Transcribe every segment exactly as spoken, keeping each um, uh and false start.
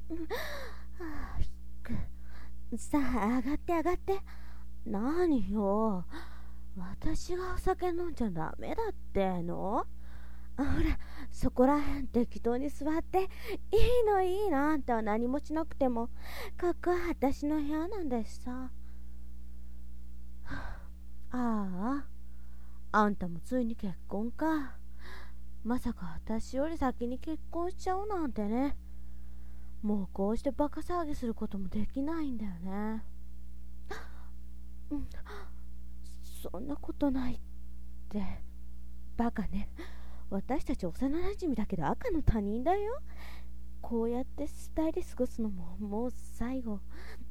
さあ、上がって上がって。何よ、私がお酒飲んじゃダメだっての。ほら、そこらへん適当に座って。いいのいいの、あんたは何もしなくても。ここは私の部屋なんだしさ。ああ、あんたもついに結婚か。まさか私より先に結婚しちゃうなんてね。もうこうしてバカ騒ぎすることもできないんだよね。うん、そんなことないって。バカね。私たち幼馴染だけど赤の他人だよ。こうやってスタイで過ごすのももう最後。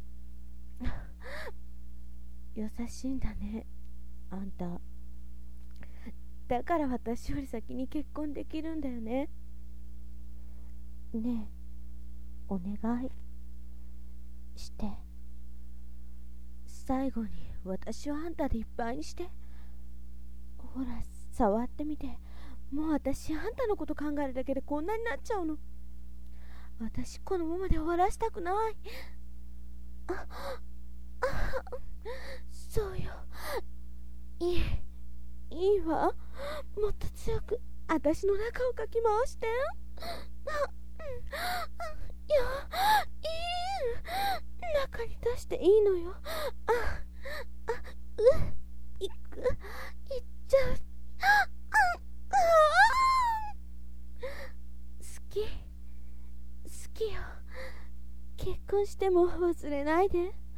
優しいんだね、あんた。だから私より先に結婚できるんだよね。ねえ、お願いして。最後に私をあんたでいっぱいにして。ほら、触ってみて。もう私あんたのこと考えるだけでこんなになっちゃうの。私このままで終わらしたくない。ああ、そうよ。いいいいわ。もっと強く私の中をかき回して。あ、うん、いや、いい、中に出していいのよ。ああ、ういく、いっちゃう。ああ、好き好きよ。結婚しても忘れないで。